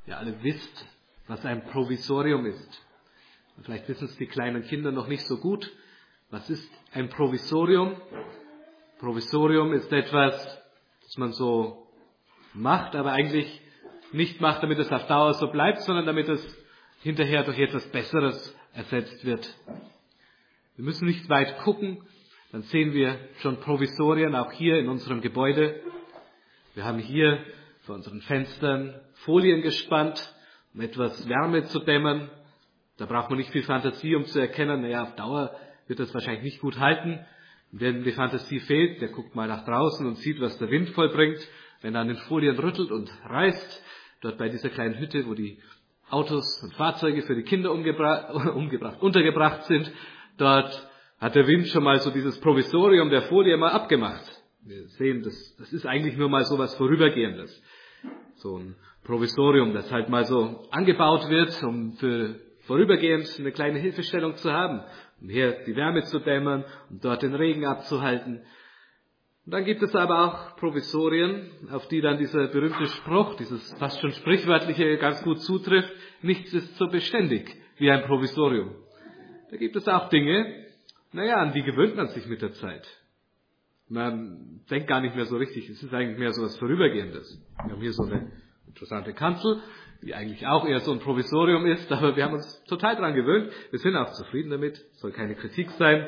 ihr alle wisst, was ein Provisorium ist. Vielleicht wissen es die kleinen Kinder noch nicht so gut. Was ist ein Provisorium? Provisorium ist etwas, das man so macht, aber eigentlich nicht macht, damit es auf Dauer so bleibt, sondern damit es hinterher durch etwas Besseres ersetzt wird. Wir müssen nicht weit gucken, dann sehen wir schon Provisorien auch hier in unserem Gebäude. Wir haben hier vor unseren Fenstern Folien gespannt, um etwas Wärme zu dämmern. Da braucht man nicht viel Fantasie, um zu erkennen, auf Dauer wird das wahrscheinlich nicht gut halten. Und wenn die Fantasie fehlt, der guckt mal nach draußen und sieht, was der Wind vollbringt. Wenn er an den Folien rüttelt und reißt, dort bei dieser kleinen Hütte, wo die Autos und Fahrzeuge für die Kinder untergebracht sind, dort hat der Wind schon mal so dieses Provisorium der Folie mal abgemacht. Wir sehen, das ist eigentlich nur mal so was Vorübergehendes. So ein Provisorium, das halt mal so angebaut wird, um für vorübergehend eine kleine Hilfestellung zu haben, um hier die Wärme zu dämmern, um dort den Regen abzuhalten. Und dann gibt es aber auch Provisorien, auf die dann dieser berühmte Spruch, dieses fast schon sprichwörtliche, ganz gut zutrifft: Nichts ist so beständig wie ein Provisorium. Da gibt es auch Dinge, an die gewöhnt man sich mit der Zeit. Man denkt gar nicht mehr so richtig, es ist eigentlich mehr so was Vorübergehendes. Wir haben hier so eine interessante Kanzel, die eigentlich auch eher so ein Provisorium ist, aber wir haben uns total dran gewöhnt. Wir sind auch zufrieden damit, soll keine Kritik sein.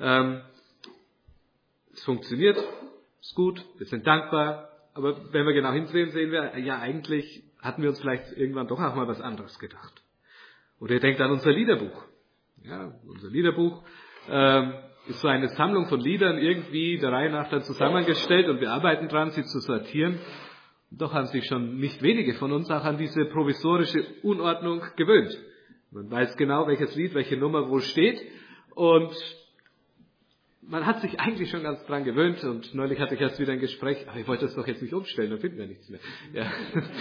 Es funktioniert, ist gut, wir sind dankbar, aber wenn wir genau hinsehen, sehen wir, eigentlich hatten wir uns vielleicht irgendwann doch auch mal was anderes gedacht. Oder ihr denkt an unser Liederbuch. Ja, unser Liederbuch ist so eine Sammlung von Liedern irgendwie der Reihe nach dann zusammengestellt und wir arbeiten dran, sie zu sortieren. Und doch haben sich schon nicht wenige von uns auch an diese provisorische Unordnung gewöhnt. Man weiß genau, welches Lied, welche Nummer wo steht und man hat sich eigentlich schon ganz dran gewöhnt und neulich hatte ich erst wieder ein Gespräch, aber ich wollte das doch jetzt nicht umstellen, dann finden wir nichts mehr. Ja.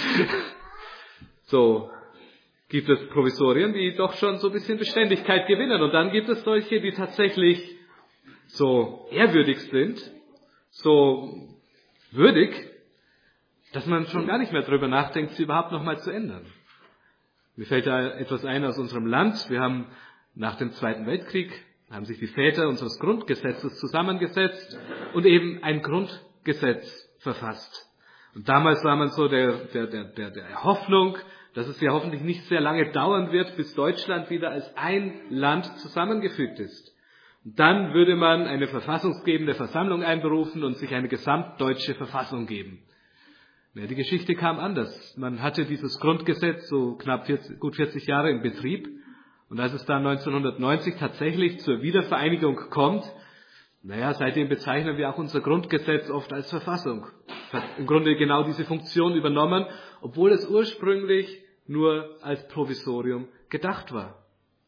So gibt es Provisorien, die doch schon so ein bisschen Beständigkeit gewinnen. Und dann gibt es solche, die tatsächlich so ehrwürdig sind, so würdig, dass man schon gar nicht mehr darüber nachdenkt, sie überhaupt noch mal zu ändern. Mir fällt da etwas ein aus unserem Land. Wir haben nach dem Zweiten Weltkrieg, haben sich die Väter unseres Grundgesetzes zusammengesetzt und eben ein Grundgesetz verfasst. Und damals war man so der Hoffnung, dass es ja hoffentlich nicht sehr lange dauern wird, bis Deutschland wieder als ein Land zusammengefügt ist. Und dann würde man eine verfassungsgebende Versammlung einberufen und sich eine gesamtdeutsche Verfassung geben. Ja, die Geschichte kam anders. Man hatte dieses Grundgesetz so gut 40 Jahre in Betrieb. Und als es dann 1990 tatsächlich zur Wiedervereinigung kommt, seitdem bezeichnen wir auch unser Grundgesetz oft als Verfassung. Hat im Grunde genau diese Funktion übernommen, obwohl es ursprünglich nur als Provisorium gedacht war.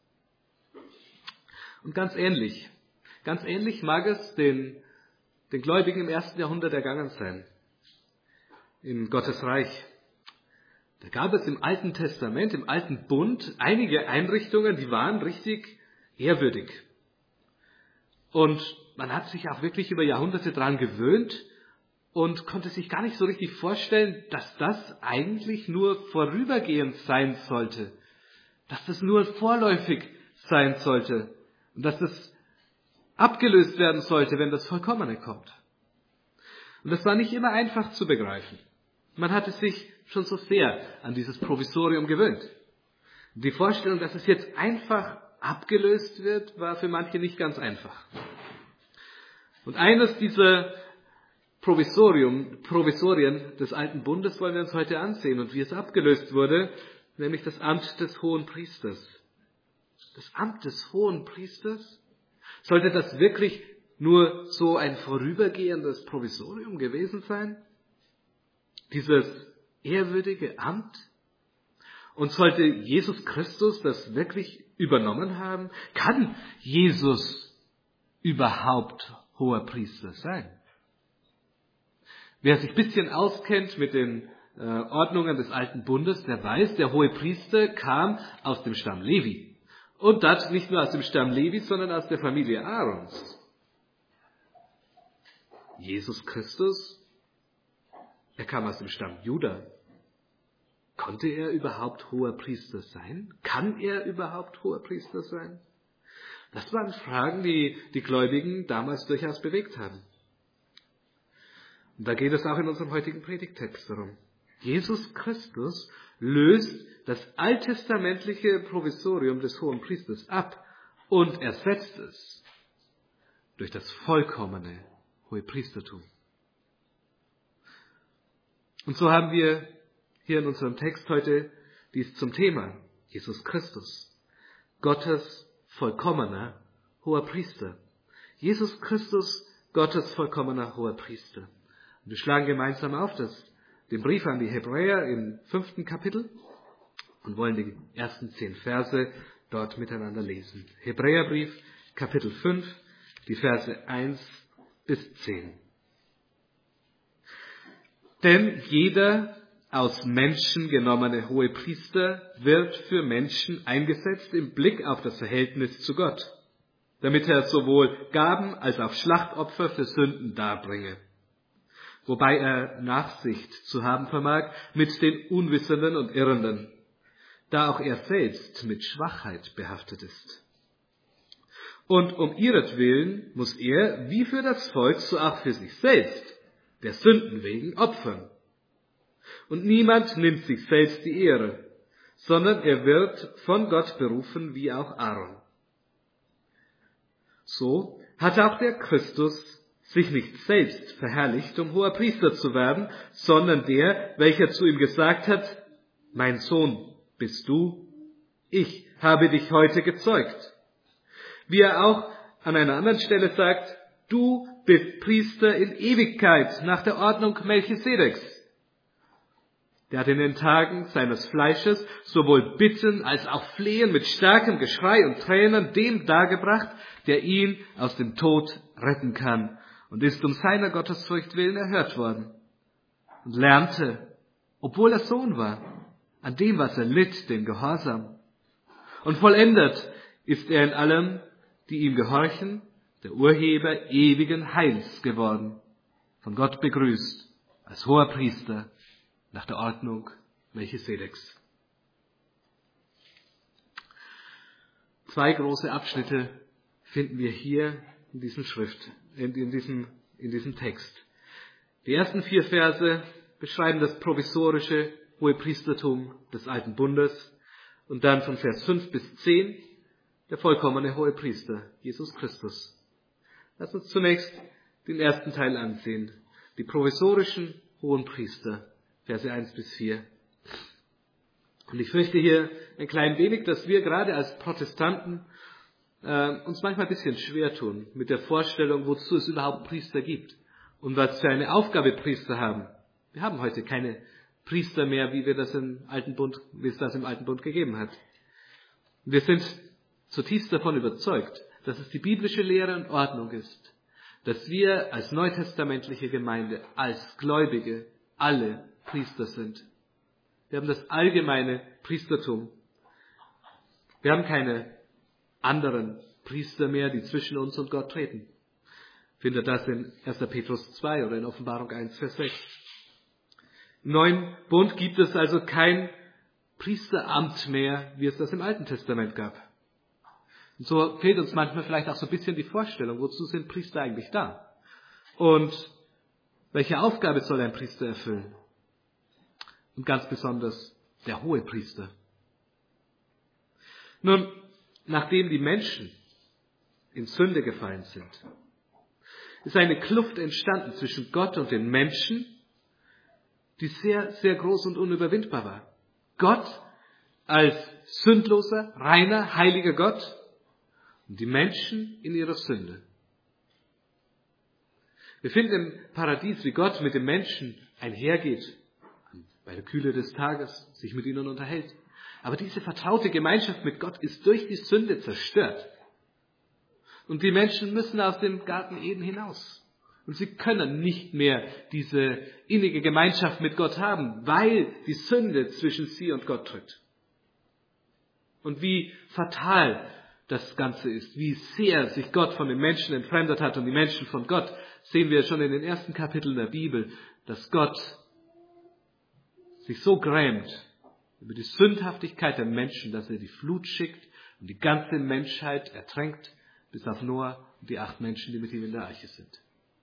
Und ganz ähnlich mag es den Gläubigen im 1. Jahrhundert ergangen sein. In Gottes Reich. Da gab es im Alten Testament, im Alten Bund, einige Einrichtungen, die waren richtig ehrwürdig. Und man hat sich auch wirklich über Jahrhunderte dran gewöhnt und konnte sich gar nicht so richtig vorstellen, dass das eigentlich nur vorübergehend sein sollte. Dass das nur vorläufig sein sollte. Und dass das abgelöst werden sollte, wenn das Vollkommene kommt. Und das war nicht immer einfach zu begreifen. Man hatte sich schon so sehr an dieses Provisorium gewöhnt. Die Vorstellung, dass es jetzt einfach abgelöst wird, war für manche nicht ganz einfach. Und eines dieser Provisorien des Alten Bundes wollen wir uns heute ansehen und wie es abgelöst wurde, nämlich das Amt des Hohenpriesters. Das Amt des Hohenpriesters? Sollte das wirklich nur so ein vorübergehendes Provisorium gewesen sein? Dieses ehrwürdige Amt? Und sollte Jesus Christus das wirklich übernommen haben? Kann Jesus überhaupt Hoherpriester sein? Wer sich ein bisschen auskennt mit den Ordnungen des Alten Bundes, der weiß, der Hohepriester kam aus dem Stamm Levi. Und das nicht nur aus dem Stamm Levi, sondern aus der Familie Aarons. Jesus Christus, er kam aus dem Stamm Juda. Konnte er überhaupt Hoherpriester sein? Kann er überhaupt Hoherpriester sein? Das waren Fragen, die die Gläubigen damals durchaus bewegt haben. Und da geht es auch in unserem heutigen Predigttext darum. Jesus Christus löst das alttestamentliche Provisorium des Hohenpriesters ab und ersetzt es durch das vollkommene Hohepriestertum. Und so haben wir hier in unserem Text heute dies zum Thema: Jesus Christus, Gottes vollkommener Hoherpriester. Jesus Christus, Gottes vollkommener Hoherpriester. Und wir schlagen gemeinsam auf den Brief an die Hebräer im 5. Kapitel und wollen die ersten 10 Verse dort miteinander lesen. Hebräerbrief, Kapitel 5, die Verse 1 bis 10. Denn jeder aus Menschen genommene Hohepriester wird für Menschen eingesetzt im Blick auf das Verhältnis zu Gott, damit er sowohl Gaben als auch Schlachtopfer für Sünden darbringe, wobei er Nachsicht zu haben vermag mit den Unwissenden und Irrenden, da auch er selbst mit Schwachheit behaftet ist. Und um ihretwillen muss er, wie für das Volk, so auch für sich selbst, der Sünden wegen, opfern. Und niemand nimmt sich selbst die Ehre, sondern er wird von Gott berufen, wie auch Aaron. So hat auch der Christus sich nicht selbst verherrlicht, um Hoherpriester zu werden, sondern der, welcher zu ihm gesagt hat: Mein Sohn bist du, ich habe dich heute gezeugt. Wie er auch an einer anderen Stelle sagt: Du bist Priester in Ewigkeit nach der Ordnung Melchisedeks. Der hat in den Tagen seines Fleisches sowohl Bitten als auch Flehen mit starkem Geschrei und Tränen dem dargebracht, der ihn aus dem Tod retten kann, und ist um seiner Gottesfurcht willen erhört worden. Und lernte, obwohl er Sohn war, an dem, was er litt, den Gehorsam. Und vollendet ist er in allem, die ihm gehorchen, der Urheber ewigen Heils geworden, von Gott begrüßt, als Hoherpriester nach der Ordnung Melchisedeks. 2 große Abschnitte finden wir hier in diesem Text. Die ersten 4 Verse beschreiben das provisorische Hohepriestertum des Alten Bundes und dann von Vers 5 bis 10 der vollkommene Hohepriester, Jesus Christus. Lass uns zunächst den ersten Teil ansehen, die provisorischen Hohenpriester, Verse 1 bis 4. Und ich fürchte hier ein klein wenig, dass wir gerade als Protestanten uns manchmal ein bisschen schwer tun mit der Vorstellung, wozu es überhaupt Priester gibt und was für eine Aufgabe Priester haben. Wir haben heute keine Priester mehr, wie es das im Alten Bund gegeben hat. Wir sind zutiefst davon überzeugt, dass es die biblische Lehre und Ordnung ist, dass wir als neutestamentliche Gemeinde, als Gläubige, alle Priester sind. Wir haben das allgemeine Priestertum. Wir haben keine anderen Priester mehr, die zwischen uns und Gott treten. Findet das in 1. Petrus 2 oder in Offenbarung 1, Vers 6. Im Neuen Bund gibt es also kein Priesteramt mehr, wie es das im Alten Testament gab. Und so fehlt uns manchmal vielleicht auch so ein bisschen die Vorstellung, wozu sind Priester eigentlich da? Und welche Aufgabe soll ein Priester erfüllen? Und ganz besonders der Hohepriester. Nun, nachdem die Menschen in Sünde gefallen sind, ist eine Kluft entstanden zwischen Gott und den Menschen, die sehr, sehr groß und unüberwindbar war. Gott als sündloser, reiner, heiliger Gott und die Menschen in ihrer Sünde. Wir finden im Paradies, wie Gott mit den Menschen einhergeht, bei der Kühle des Tages sich mit ihnen unterhält. Aber diese vertraute Gemeinschaft mit Gott ist durch die Sünde zerstört. Und die Menschen müssen aus dem Garten Eden hinaus. Und sie können nicht mehr diese innige Gemeinschaft mit Gott haben, weil die Sünde zwischen sie und Gott tritt. Und wie fatal das Ganze ist, wie sehr sich Gott von den Menschen entfremdet hat und die Menschen von Gott, sehen wir schon in den ersten Kapiteln der Bibel, dass Gott sich so grämt über die Sündhaftigkeit der Menschen, dass er die Flut schickt und die ganze Menschheit ertränkt, bis auf Noah und die 8 Menschen, die mit ihm in der Arche sind.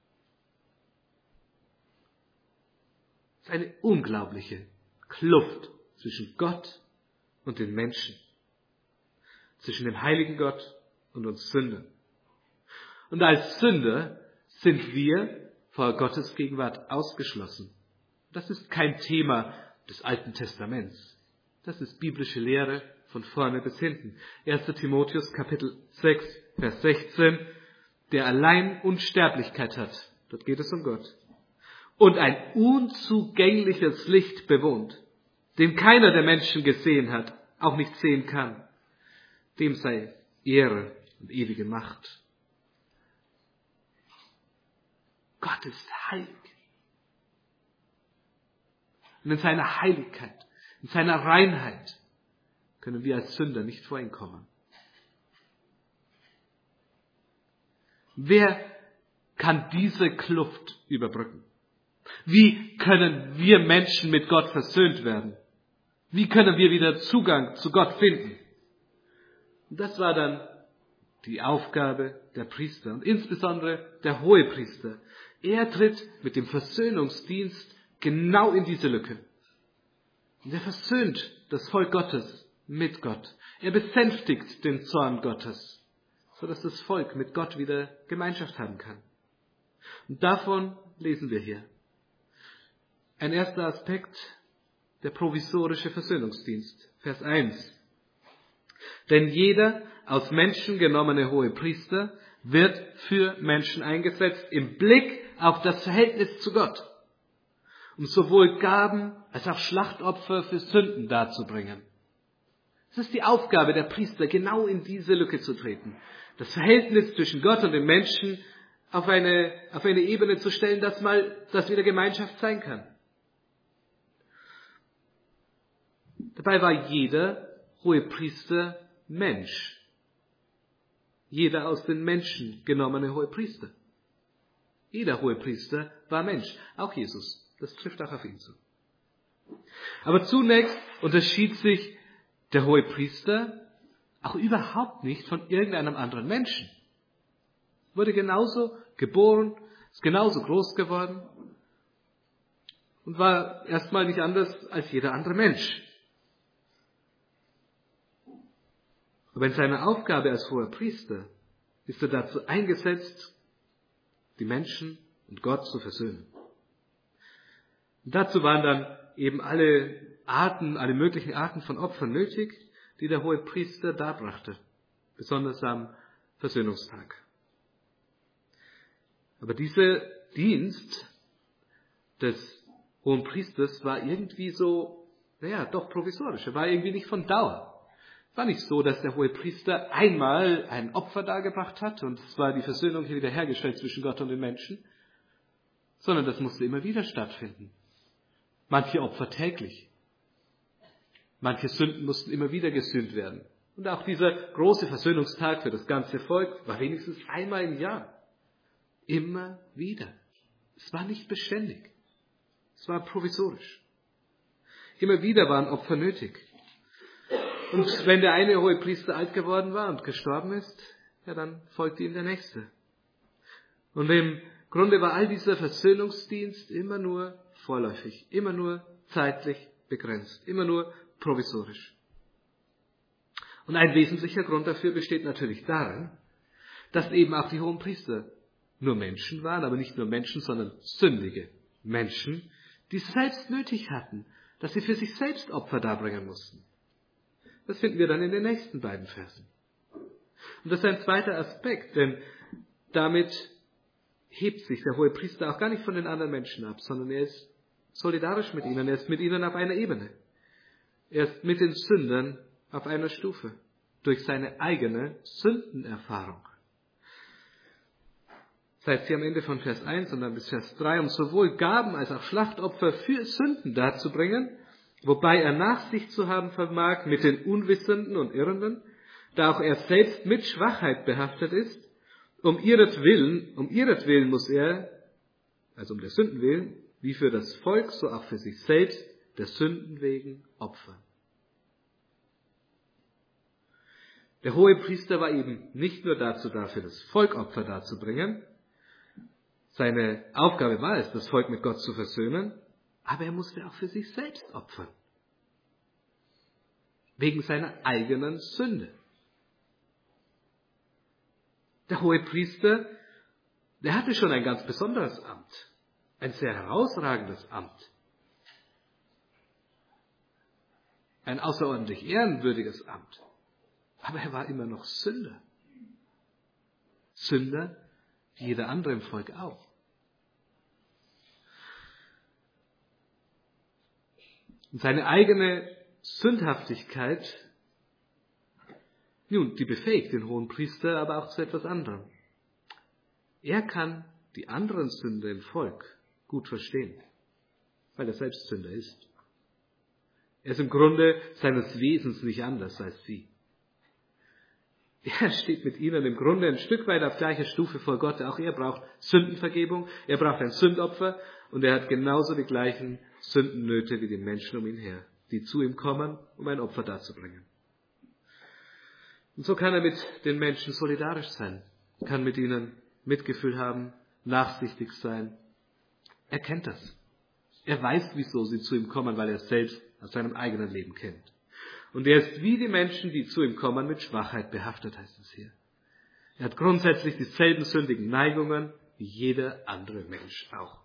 Es ist eine unglaubliche Kluft zwischen Gott und den Menschen, zwischen dem heiligen Gott und uns Sündern. Und als Sünder sind wir vor Gottes Gegenwart ausgeschlossen. Das ist kein Thema des Alten Testaments. Das ist biblische Lehre von vorne bis hinten. 1. Timotheus Kapitel 6, Vers 16, der allein Unsterblichkeit hat. Dort geht es um Gott. Und ein unzugängliches Licht bewohnt, den keiner der Menschen gesehen hat, auch nicht sehen kann. Dem sei Ehre und ewige Macht. Gott ist heilig. Und in seiner Heiligkeit, in seiner Reinheit können wir als Sünder nicht vor ihn kommen. Wer kann diese Kluft überbrücken? Wie können wir Menschen mit Gott versöhnt werden? Wie können wir wieder Zugang zu Gott finden? Und das war dann die Aufgabe der Priester und insbesondere der Hohepriester. Er tritt mit dem Versöhnungsdienst genau in diese Lücke. Und er versöhnt das Volk Gottes mit Gott. Er besänftigt den Zorn Gottes, sodass das Volk mit Gott wieder Gemeinschaft haben kann. Und davon lesen wir hier. Ein erster Aspekt, der provisorische Versöhnungsdienst. Vers 1. Denn jeder aus Menschen genommene Hohepriester wird für Menschen eingesetzt im Blick auf das Verhältnis zu Gott, um sowohl Gaben als auch Schlachtopfer für Sünden darzubringen. Es ist die Aufgabe der Priester, genau in diese Lücke zu treten. Das Verhältnis zwischen Gott und den Menschen auf eine Ebene zu stellen, dass wieder Gemeinschaft sein kann. Dabei war jeder Hohepriester Mensch. Jeder aus den Menschen genommene Hohepriester. Jeder Hohepriester war Mensch. Auch Jesus. Das trifft auch auf ihn zu. Aber zunächst unterschied sich der Hohepriester auch überhaupt nicht von irgendeinem anderen Menschen. Wurde genauso geboren, ist genauso groß geworden und war erstmal nicht anders als jeder andere Mensch. Aber in seiner Aufgabe als Hohepriester ist er dazu eingesetzt, die Menschen und Gott zu versöhnen. Und dazu waren dann eben alle möglichen Arten von Opfern nötig, die der Hohepriester darbrachte, besonders am Versöhnungstag. Aber dieser Dienst des Hohenpriesters war irgendwie so, doch provisorisch, er war irgendwie nicht von Dauer. Es war nicht so, dass der Hohepriester einmal ein Opfer dargebracht hat und es war die Versöhnung hier wieder hergestellt zwischen Gott und den Menschen, sondern das musste immer wieder stattfinden. Manche Opfer täglich. Manche Sünden mussten immer wieder gesühnt werden. Und auch dieser große Versöhnungstag für das ganze Volk war wenigstens einmal im Jahr. Immer wieder. Es war nicht beständig. Es war provisorisch. Immer wieder waren Opfer nötig. Und wenn der eine Hohepriester alt geworden war und gestorben ist, dann folgte ihm der nächste. Und im Grunde war all dieser Versöhnungsdienst immer nur vorläufig, immer nur zeitlich begrenzt, immer nur provisorisch. Und ein wesentlicher Grund dafür besteht natürlich darin, dass eben auch die Hohenpriester nur Menschen waren, aber nicht nur Menschen, sondern sündige Menschen, die es selbst nötig hatten, dass sie für sich selbst Opfer darbringen mussten. Das finden wir dann in den nächsten beiden Versen. Und das ist ein zweiter Aspekt, denn damit hebt sich der Hohepriester auch gar nicht von den anderen Menschen ab, sondern er ist solidarisch mit ihnen, er ist mit ihnen auf einer Ebene. Er ist mit den Sündern auf einer Stufe, durch seine eigene Sündenerfahrung. Das heißt hier am Ende von Vers 1 und dann bis Vers 3, um sowohl Gaben als auch Schlachtopfer für Sünden darzubringen, wobei er Nachsicht zu haben vermag mit den Unwissenden und Irrenden, da auch er selbst mit Schwachheit behaftet ist, um ihretwillen muss er, also um der Sünden willen, wie für das Volk, so auch für sich selbst, der Sünden wegen opfern. Der Hohepriester war eben nicht nur dazu da, für das Volk Opfer darzubringen. Seine Aufgabe war es, das Volk mit Gott zu versöhnen, aber er musste auch für sich selbst opfern. Wegen seiner eigenen Sünde. Der Hohepriester, der hatte schon ein ganz besonderes Amt. Ein sehr herausragendes Amt. Ein außerordentlich ehrenwürdiges Amt. Aber er war immer noch Sünder. Sünder, wie jeder andere im Volk auch. Und seine eigene Sündhaftigkeit, nun, die befähigt den Hohenpriester aber auch zu etwas anderem. Er kann die anderen Sünder im Volk gut verstehen, weil er selbst Sünder ist. Er ist im Grunde seines Wesens nicht anders als sie. Er steht mit ihnen im Grunde ein Stück weit auf gleicher Stufe vor Gott. Auch er braucht Sündenvergebung, er braucht ein Sündopfer und er hat genauso die gleichen Sündennöte wie die Menschen um ihn her, die zu ihm kommen, um ein Opfer darzubringen. Und so kann er mit den Menschen solidarisch sein, kann mit ihnen Mitgefühl haben, nachsichtig sein. Er kennt das. Er weiß, wieso sie zu ihm kommen, weil er es selbst aus seinem eigenen Leben kennt. Und er ist wie die Menschen, die zu ihm kommen, mit Schwachheit behaftet, heißt es hier. Er hat grundsätzlich dieselben sündigen Neigungen wie jeder andere Mensch auch.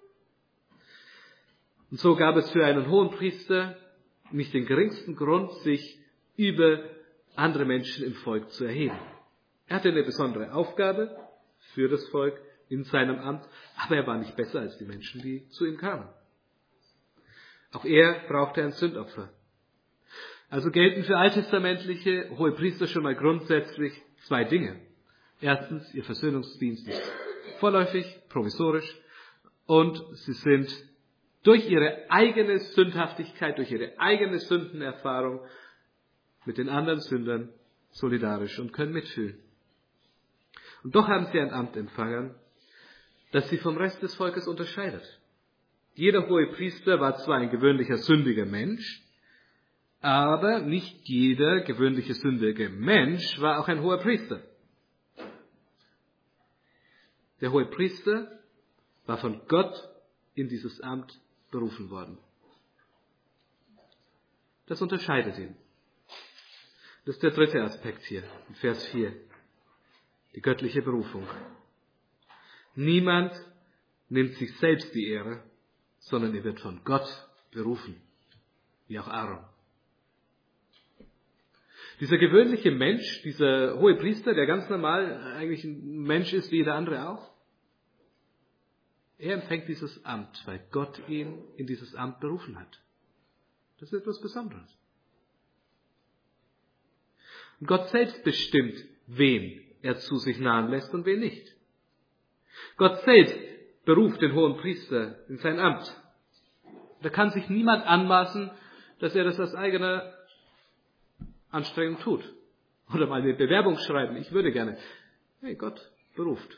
Und so gab es für einen Hohenpriester nicht den geringsten Grund, sich über andere Menschen im Volk zu erheben. Er hatte eine besondere Aufgabe für das Volk in seinem Amt, aber er war nicht besser als die Menschen, die zu ihm kamen. Auch er brauchte ein Sündopfer. Also gelten für alttestamentliche Hohepriester schon mal grundsätzlich zwei Dinge. Erstens, ihr Versöhnungsdienst ist vorläufig, provisorisch und sie sind durch ihre eigene Sündhaftigkeit, durch ihre eigene Sündenerfahrung mit den anderen Sündern solidarisch und können mitfühlen. Und doch haben sie ein Amt empfangen, das sie vom Rest des Volkes unterscheidet. Jeder Hohepriester war zwar ein gewöhnlicher sündiger Mensch, aber nicht jeder gewöhnliche sündige Mensch war auch ein hoher Priester. Der Hohepriester war von Gott in dieses Amt berufen worden. Das unterscheidet ihn. Das ist der dritte Aspekt hier, in Vers 4. Die göttliche Berufung. Niemand nimmt sich selbst die Ehre, sondern er wird von Gott berufen, wie auch Aaron. Dieser gewöhnliche Mensch, dieser Hohepriester, der ganz normal eigentlich ein Mensch ist wie jeder andere auch, er empfängt dieses Amt, weil Gott ihn in dieses Amt berufen hat. Das ist etwas Besonderes. Und Gott selbst bestimmt, wen er zu sich nahen lässt und wen nicht. Gott selbst beruft den Hohenpriester in sein Amt. Da kann sich niemand anmaßen, dass er das aus eigener Anstrengung tut. Oder mal eine Bewerbung schreiben, ich würde gerne. Hey, Gott beruft.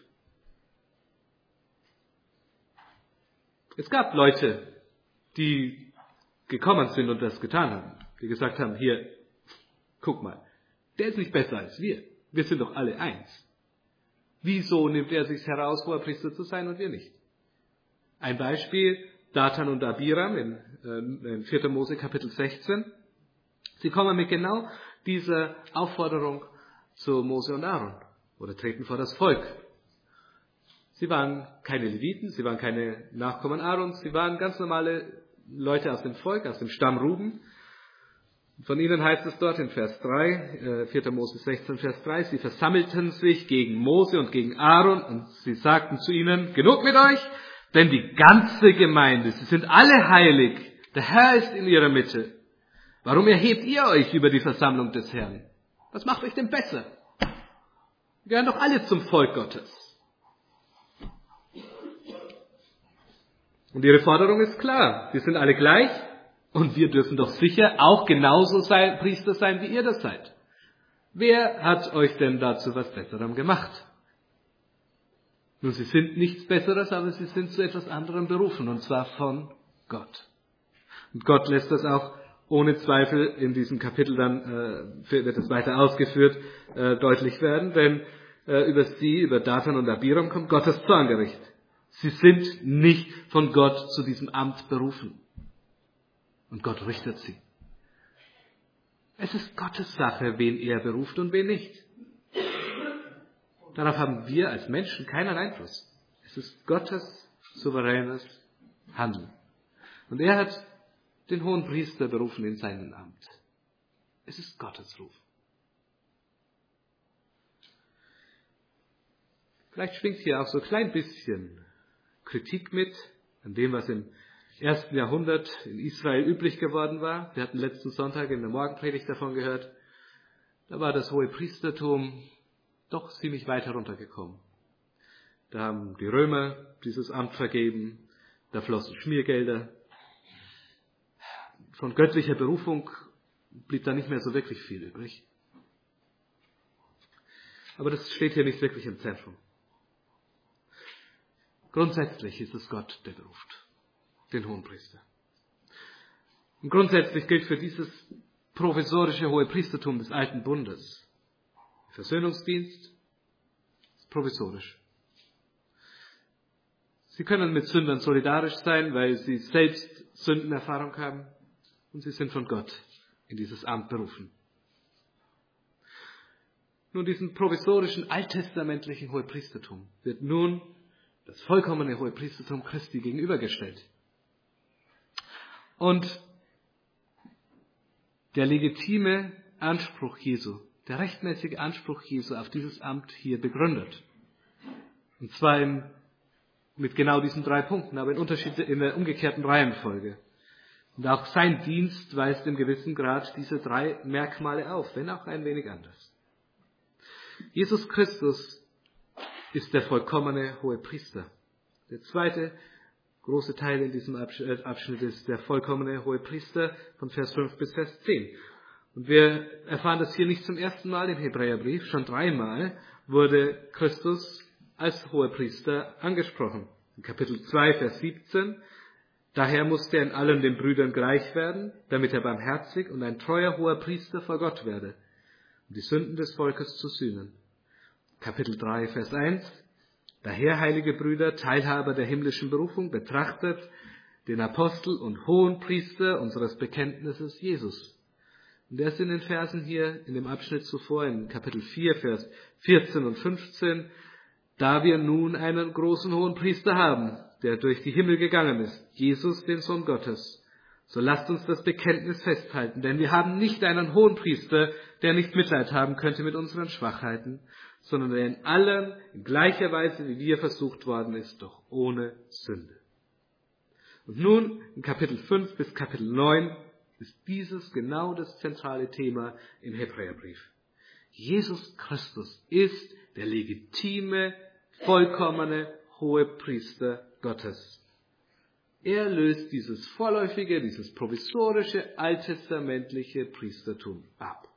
Es gab Leute, die gekommen sind und das getan haben. Die gesagt haben, hier, guck mal, der ist nicht besser als wir. Wir sind doch alle eins. Wieso nimmt er sich heraus, Hohepriester zu sein und wir nicht? Ein Beispiel, Dathan und Abiram in 4. Mose Kapitel 16. Sie kommen mit genau dieser Aufforderung zu Mose und Aaron oder treten vor das Volk. Sie waren keine Leviten, sie waren keine Nachkommen Aarons, sie waren ganz normale Leute aus dem Volk, aus dem Stamm Ruben. Von ihnen heißt es dort in Vers 3, 4. Mose 16, Vers 3, sie versammelten sich gegen Mose und gegen Aaron und sie sagten zu ihnen, genug mit euch, denn die ganze Gemeinde, sie sind alle heilig, der Herr ist in ihrer Mitte. Warum erhebt ihr euch über die Versammlung des Herrn? Was macht euch denn besser? Wir gehören doch alle zum Volk Gottes. Und ihre Forderung ist klar, wir sind alle gleich und wir dürfen doch sicher auch genauso Priester sein, wie ihr das seid. Wer hat euch denn dazu was Besserem gemacht? Nun, sie sind nichts Besseres, aber sie sind zu etwas anderem berufen, und zwar von Gott. Und Gott lässt das auch ohne Zweifel in diesem Kapitel dann, wird es weiter ausgeführt, deutlich werden, denn über Dathan und Abiram kommt Gottes Zorngericht. Sie sind nicht von Gott zu diesem Amt berufen. Und Gott richtet sie. Es ist Gottes Sache, wen er beruft und wen nicht. Darauf haben wir als Menschen keinen Einfluss. Es ist Gottes souveränes Handeln. Und er hat den hohen Priester berufen in sein Amt. Es ist Gottes Ruf. Vielleicht schwingt hier auch so ein klein bisschen Kritik mit an dem, was im 1. Jahrhundert in Israel üblich geworden war. Wir hatten letzten Sonntag in der Morgenpredigt davon gehört. Da war das hohe Priestertum doch ziemlich weit heruntergekommen. Da haben die Römer dieses Amt vergeben, da flossen Schmiergelder. Von göttlicher Berufung blieb da nicht mehr so wirklich viel übrig. Aber das steht hier nicht wirklich im Zentrum. Grundsätzlich ist es Gott, der beruft, den Hohenpriester. Und grundsätzlich gilt für dieses provisorische Hohepriestertum des Alten Bundes: Versöhnungsdienst ist provisorisch. Sie können mit Sündern solidarisch sein, weil sie selbst Sündenerfahrung haben, und sie sind von Gott in dieses Amt berufen. Nun, diesem provisorischen alttestamentlichen Hohepriestertum wird nun das vollkommene Hohepriestertum Christi gegenübergestellt. Und der legitime Anspruch Jesu, der rechtmäßige Anspruch Jesu auf dieses Amt hier begründet. Und zwar mit genau diesen 3 Punkten, aber in der umgekehrten Reihenfolge. Und auch sein Dienst weist im gewissen Grad diese 3 Merkmale auf, wenn auch ein wenig anders. Jesus Christus ist der vollkommene Hohepriester. Der zweite große Teil in diesem Abschnitt ist der vollkommene Hohepriester von Vers 5 bis Vers 10. Und wir erfahren das hier nicht zum ersten Mal im Hebräerbrief. Schon 3-mal wurde Christus als Hohepriester angesprochen. In Kapitel 2, Vers 17: Daher musste er in allem den Brüdern gleich werden, damit er barmherzig und ein treuer Hohepriester vor Gott werde, um die Sünden des Volkes zu sühnen. Kapitel 3, Vers 1: Daher, heilige Brüder, Teilhaber der himmlischen Berufung, betrachtet den Apostel und Hohenpriester unseres Bekenntnisses Jesus. Und erst in den Versen hier, in dem Abschnitt zuvor, in Kapitel 4, Vers 14 und 15, da wir nun einen großen Hohenpriester haben, der durch die Himmel gegangen ist, Jesus, den Sohn Gottes, so lasst uns das Bekenntnis festhalten, denn wir haben nicht einen Hohenpriester, der nicht Mitleid haben könnte mit unseren Schwachheiten, sondern der in allem in gleicher Weise wie wir versucht worden ist, doch ohne Sünde. Und nun, in Kapitel 5 bis Kapitel 9, ist dieses genau das zentrale Thema im Hebräerbrief. Jesus Christus ist der legitime, vollkommene Hohepriester Gottes. Er löst dieses vorläufige, dieses provisorische, alttestamentliche Priestertum ab.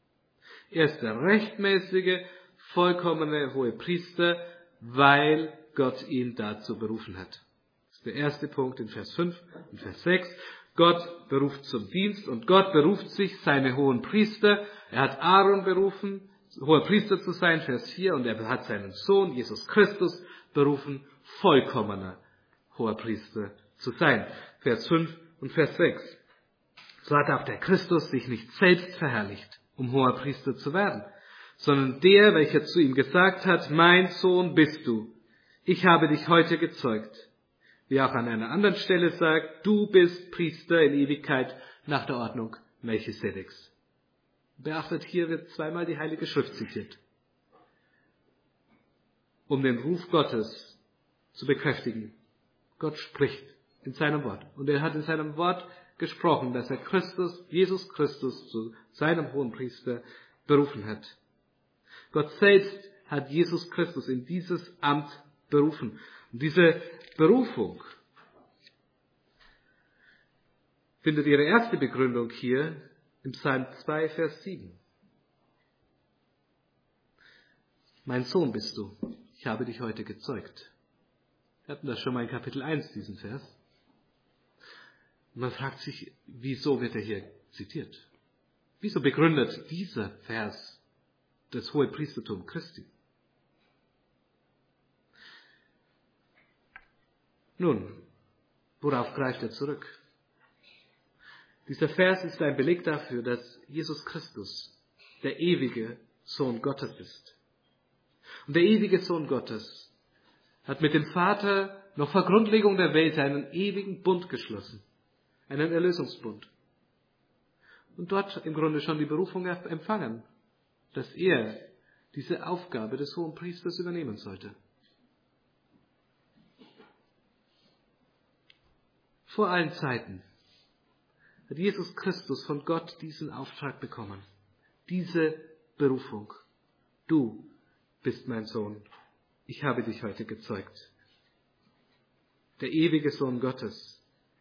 Er ist der rechtmäßige, vollkommene Hohepriester, weil Gott ihn dazu berufen hat. Das ist der erste Punkt in Vers 5 und Vers 6. Gott beruft zum Dienst und Gott beruft sich seine hohen Priester. Er hat Aaron berufen, hoher Priester zu sein, Vers 4, und er hat seinen Sohn, Jesus Christus, berufen, vollkommener hoher Priester zu sein. Vers 5 und Vers 6. So hat auch der Christus sich nicht selbst verherrlicht, um hoher Priester zu werden, sondern der, welcher zu ihm gesagt hat, mein Sohn bist du, ich habe dich heute gezeugt. Wie auch an einer anderen Stelle sagt, du bist Priester in Ewigkeit nach der Ordnung Melchisedeks. Beachtet, hier wird 2-mal die Heilige Schrift zitiert, um den Ruf Gottes zu bekräftigen. Gott spricht in seinem Wort. Und er hat in seinem Wort gesprochen, dass er Jesus Christus zu seinem Hohenpriester berufen hat. Gott selbst hat Jesus Christus in dieses Amt berufen. Und diese Berufung findet ihre erste Begründung hier im Psalm 2, Vers 7. Mein Sohn bist du, ich habe dich heute gezeugt. Wir hatten das schon mal in Kapitel 1, diesen Vers. Und man fragt sich, wieso wird er hier zitiert? Wieso begründet dieser Vers das Hohepriestertum Christi? Nun, worauf greift er zurück? Dieser Vers ist ein Beleg dafür, dass Jesus Christus der ewige Sohn Gottes ist. Und der ewige Sohn Gottes hat mit dem Vater noch vor Grundlegung der Welt einen ewigen Bund geschlossen, einen Erlösungsbund. Und dort im Grunde schon die Berufung empfangen, dass er diese Aufgabe des Hohenpriesters übernehmen sollte. Vor allen Zeiten hat Jesus Christus von Gott diesen Auftrag bekommen, diese Berufung. Du bist mein Sohn, ich habe dich heute gezeugt. Der ewige Sohn Gottes.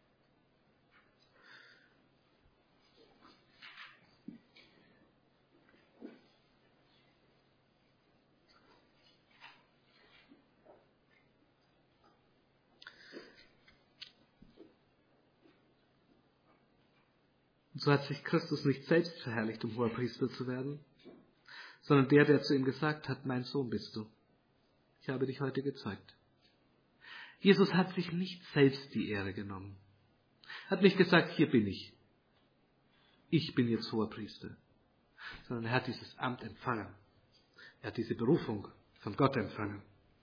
Und so hat sich Christus nicht selbst verherrlicht, um Hohepriester zu werden, sondern der zu ihm gesagt hat, mein Sohn bist du. Ich habe dich heute gezeugt. Jesus hat sich nicht selbst die Ehre genommen. Hat nicht gesagt, hier bin ich. Ich bin jetzt Hohepriester. Sondern er hat dieses Amt empfangen. Er hat diese Berufung von Gott empfangen.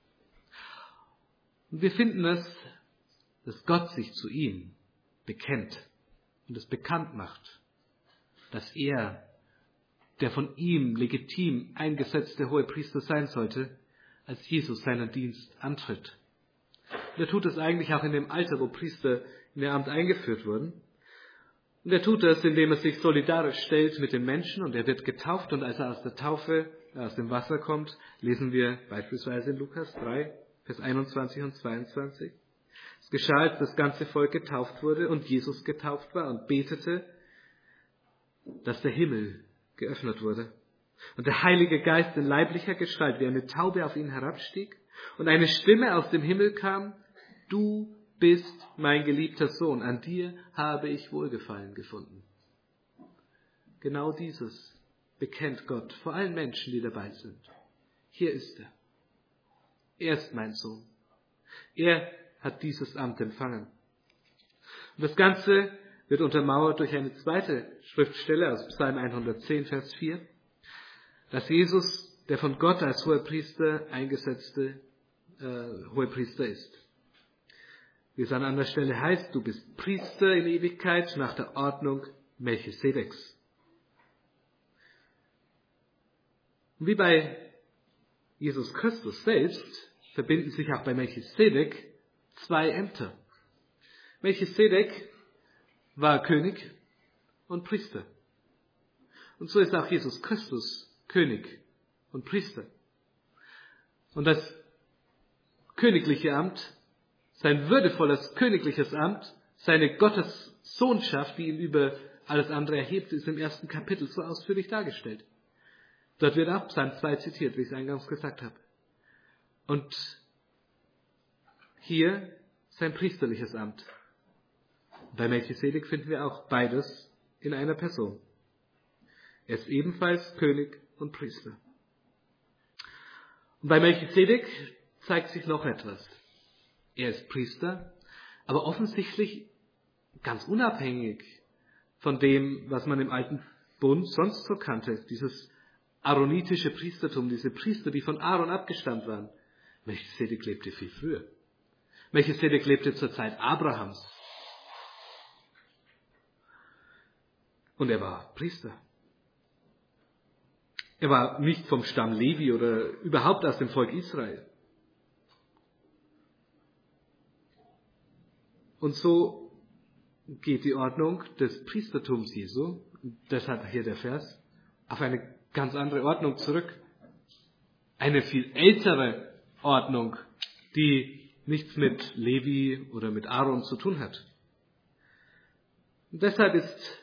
Und wir finden es, dass Gott sich zu ihm bekennt und es bekannt macht, dass er, der von ihm legitim eingesetzte Hohepriester sein sollte, als Jesus seinen Dienst antritt. Und er tut es eigentlich auch in dem Alter, wo Priester in ihr Amt eingeführt wurden. Und er tut es, indem er sich solidarisch stellt mit den Menschen und er wird getauft und als er aus der Taufe, aus dem Wasser kommt, lesen wir beispielsweise in Lukas 3, Vers 21 und 22. Es geschah, als das ganze Volk getauft wurde und Jesus getauft war und betete, dass der Himmel geöffnet wurde und der Heilige Geist in leiblicher Gestalt wie eine Taube auf ihn herabstieg und eine Stimme aus dem Himmel kam, du bist mein geliebter Sohn, an dir habe ich Wohlgefallen gefunden. Genau dieses bekennt Gott vor allen Menschen, die dabei sind. Hier ist er. Er ist mein Sohn. Er hat dieses Amt empfangen. Und das Ganze wird untermauert durch eine zweite Schriftstelle aus Psalm 110, Vers 4, dass Jesus, der von Gott als Hohepriester eingesetzte Hohepriester ist. Wie es an anderer Stelle heißt, du bist Priester in Ewigkeit nach der Ordnung Melchisedeks. Und wie bei Jesus Christus selbst verbinden sich auch bei Melchisedek zwei Ämter. Melchisedek war König und Priester. Und so ist auch Jesus Christus König und Priester. Und das königliche Amt, sein würdevolles königliches Amt, seine Gottessohnschaft, die ihn über alles andere erhebt, ist im 1. Kapitel so ausführlich dargestellt. Dort wird auch Psalm 2 zitiert, wie ich es eingangs gesagt habe. Und hier sein priesterliches Amt. Bei Melchisedek finden wir auch beides in einer Person. Er ist ebenfalls König und Priester. Und bei Melchisedek zeigt sich noch etwas. Er ist Priester, aber offensichtlich ganz unabhängig von dem, was man im Alten Bund sonst so kannte. Dieses aaronitische Priestertum, diese Priester, die von Aaron abgestammt waren. Melchisedek lebte viel früher. Melchisedek lebte zur Zeit Abrahams. Und er war Priester. Er war nicht vom Stamm Levi oder überhaupt aus dem Volk Israel. Und so geht die Ordnung des Priestertums Jesu, deshalb hier der Vers, auf eine ganz andere Ordnung zurück. Eine viel ältere Ordnung, die nichts mit Levi oder mit Aaron zu tun hat. Und deshalb ist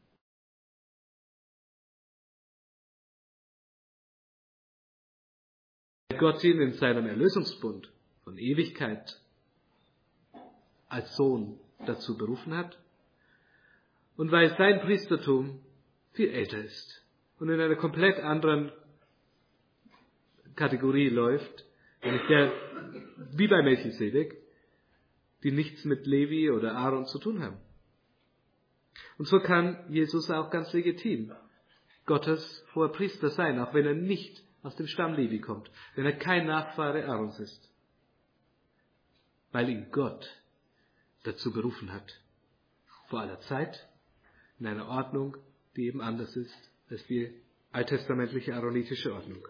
Gott ihn in seinem Erlösungsbund von Ewigkeit als Sohn dazu berufen hat. und weil sein Priestertum viel älter ist und in einer komplett anderen Kategorie läuft, nämlich wie bei Melchisedek, die nichts mit Levi oder Aaron zu tun haben. Und so kann Jesus auch ganz legitim Gottes hoher Priester sein, auch wenn er nicht aus dem Stamm Levi kommt, wenn er kein Nachfahre Aarons ist, weil ihn Gott dazu berufen hat, vor aller Zeit, in einer Ordnung, die eben anders ist als die alttestamentliche aaronitische Ordnung.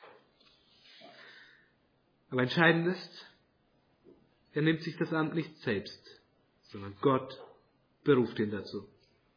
Aber entscheidend ist, er nimmt sich das Amt nicht selbst, sondern Gott beruft ihn dazu.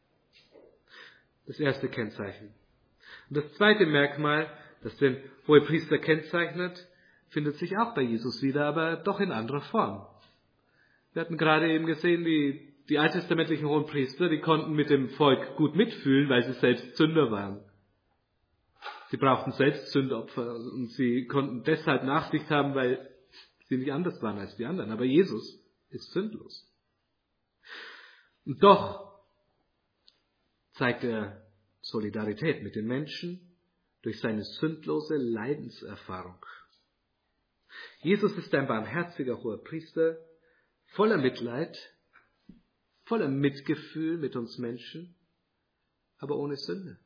Das erste Kennzeichen. Und das zweite Merkmal, das den Hohepriester kennzeichnet, findet sich auch bei Jesus wieder, aber doch in anderer Form. Wir hatten gerade eben gesehen, die alttestamentlichen Hohenpriester, die konnten mit dem Volk gut mitfühlen, weil sie selbst Sünder waren. Sie brauchten selbst Sündopfer und sie konnten deshalb Nachsicht haben, weil sie nicht anders waren als die anderen. Aber Jesus ist sündlos. Und doch zeigt er Solidarität mit den Menschen durch seine sündlose Leidenserfahrung. Jesus ist ein barmherziger hoher Priester, voller Mitleid, voller Mitgefühl mit uns Menschen, aber ohne Sünde.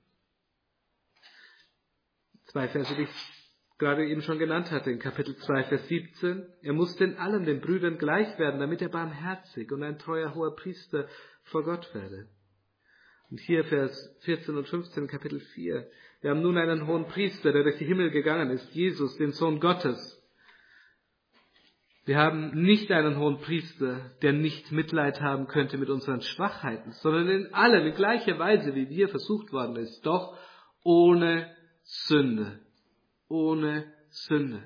2 Verse, die ich gerade eben schon genannt hatte, in Kapitel 2, Vers 17. Er musste in allem den Brüdern gleich werden, damit er barmherzig und ein treuer hoher Priester vor Gott werde. Und hier Vers 14 und 15, Kapitel 4. Wir haben nun einen hohen Priester, der durch die Himmel gegangen ist, Jesus, den Sohn Gottes. Wir haben nicht einen hohen Priester, der nicht Mitleid haben könnte mit unseren Schwachheiten, sondern in allem, in gleicher Weise, wie wir versucht worden ist, doch ohne Sünde. Ohne Sünde.